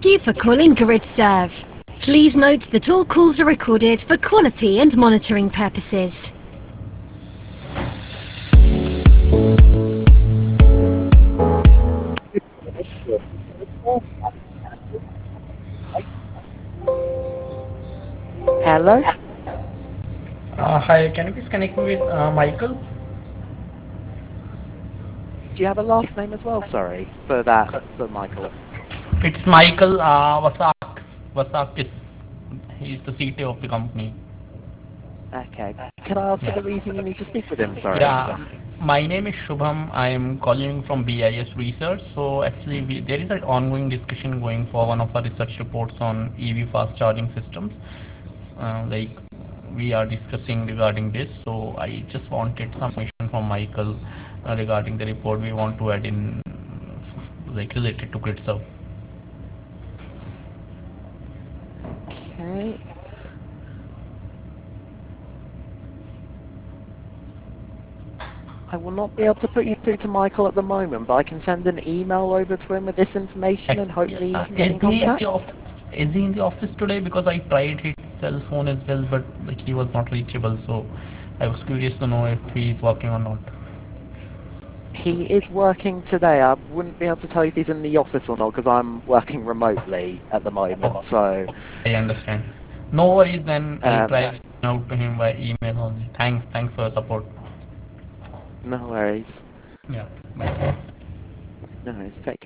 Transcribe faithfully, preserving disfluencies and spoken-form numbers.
Thank you for calling GridServe. Please note that all calls are recorded for quality and monitoring purposes. Hello? Uh, hi, can you please connect me with uh, Michael? Do you have a last name as well, sorry, for that, for Michael? It's Michael uh, Vasak, Vasakis. He's the C T O of the company. Okay. Can I ask for Yeah. the reason you need to speak with him, sorry? Yeah. My name is Shubham. I am calling from B I S Research. So actually, we, there is an ongoing discussion going for one of our research reports on E V fast charging systems. Uh, like we are discussing regarding this. So I just wanted some information from Michael uh, regarding the report we want to add in, like related to GridServe. Okay. I will not be able to put you through to Michael at the moment, but I can send an email over to him with this information and hopefully he Uh, can get is in he in the contact. off- is he in the office today? Because I tried his cell phone as well, but like he was not reachable. So I was curious to know if he is working or not. He is working today. I wouldn't be able to tell you if he's in the office or not because I'm working remotely at the moment, Oh, so I understand. No worries. Then I'll um, try reaching out to him by email only. Thanks. Thanks for your support. no worries. Yeah. Bye. No worries. Take care.